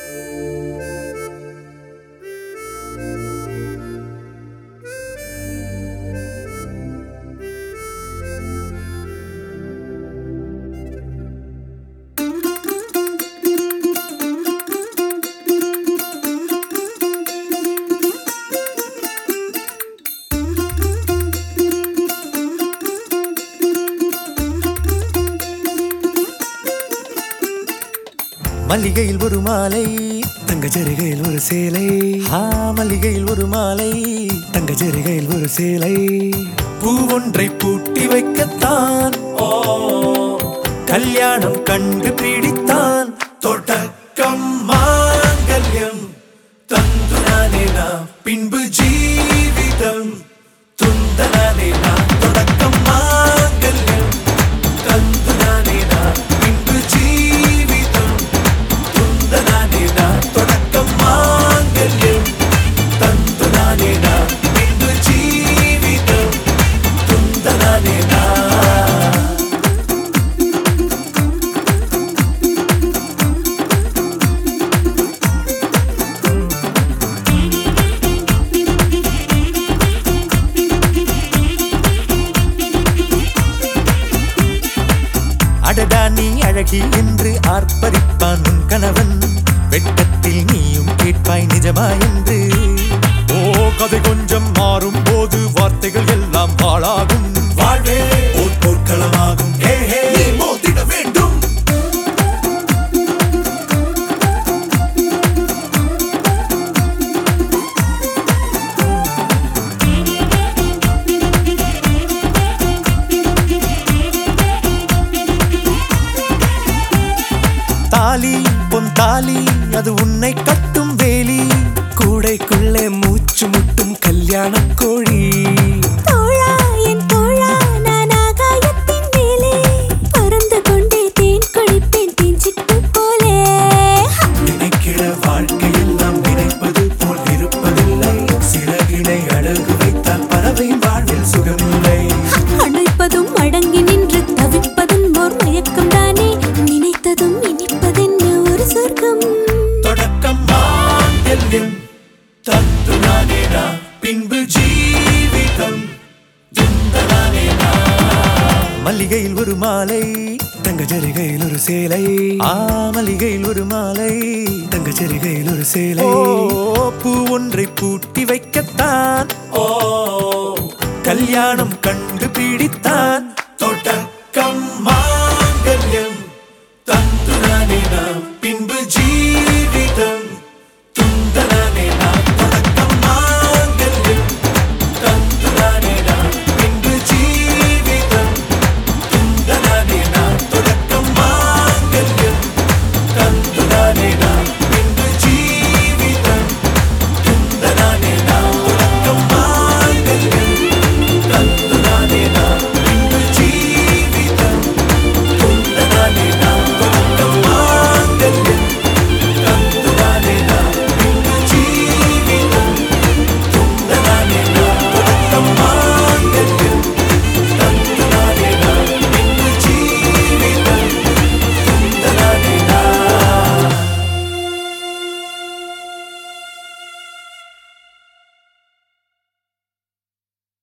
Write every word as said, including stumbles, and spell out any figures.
மல்லிகையில் ஒரு மாலை, தங்க ஜரிகையில் ஒரு சேலை. ஆ மல்லிகையில் ஒரு மாலை, தங்க ஜரிகையில் ஒரு சேலை. பூ ஒன்றை பூட்டி வைக்கத்தான் ஓ கல்யாணம் கண்டு பிடித்தான். தொடக்கம் மாங்கல்யம் தந்துனானே நாம், பின்பு ஜீவிதம் துந்தனானே நாம். தொடக்கம் மாங்கல்யம் தந்துனானே நாம், பின்பு ஜீவிதம் துந்தனானே நாம். தொடக்கம் மாங்கல்யம் தந்துனானே நாம், பின்பு ஜீவிதம் துந்தனானே நாம். அடடா நீ அழகி என்று ஆர்ப்பரிப்பான் உன் கணவன். வெட்கத்தில் நீயும் கேட்பாய் நிஜமா என்று. ஓ கதை கொஞ்சம் மாறும் போது வார்த்தைகள் எல்லாம் பாழாகும். வாழ்வே ஓர் போர்க்களமாகும். ஹே ஹே மோதிட வேண்டும். தாலி பொன் தாலி அது உன்னை கட்டும் வேலி. கூடைக்குள்ளே மூச்சு முட்டும் கல்யாண கோழி. தோழா என் தோழா நான் ஆகாயத்தின் மேலே பறந்து கொண்டே தேன் குடிப்பேன் தேஞ்சிட்டு போலே. நினைக்கிற வாழ்க்கையெல்லாம் நினைப்பது போல் இருப்பதில்லை. சிறகினை அழகு வைத்தால் பறவை வாழ்வில் சுகமில்லை. அணைப்பதும் அடங்கி நின்று தவிப்பதும் ஓர் மயக்கம் தானே. நினைத்ததும் இனிப்பதென்ன ஒரு சொர்க்கம். தொடக்கம் மாங்கல்யம் தந்துனானே நாம், பின்பு ஜீவிதம் துந்தனானே நாம். மல்லிகையில் ஒரு மாலை, தங்க ஜரிகையில் ஒரு சேலை. ஆ மல்லிகையில் ஒரு மாலை, தங்க ஜரிகையில் ஒரு சேலை. ஓ பூ ஒன்றை பூட்டி வைக்கத்தான் ஓ கல்யாணம் கண்டு பிடித்தான். தொடக்கம்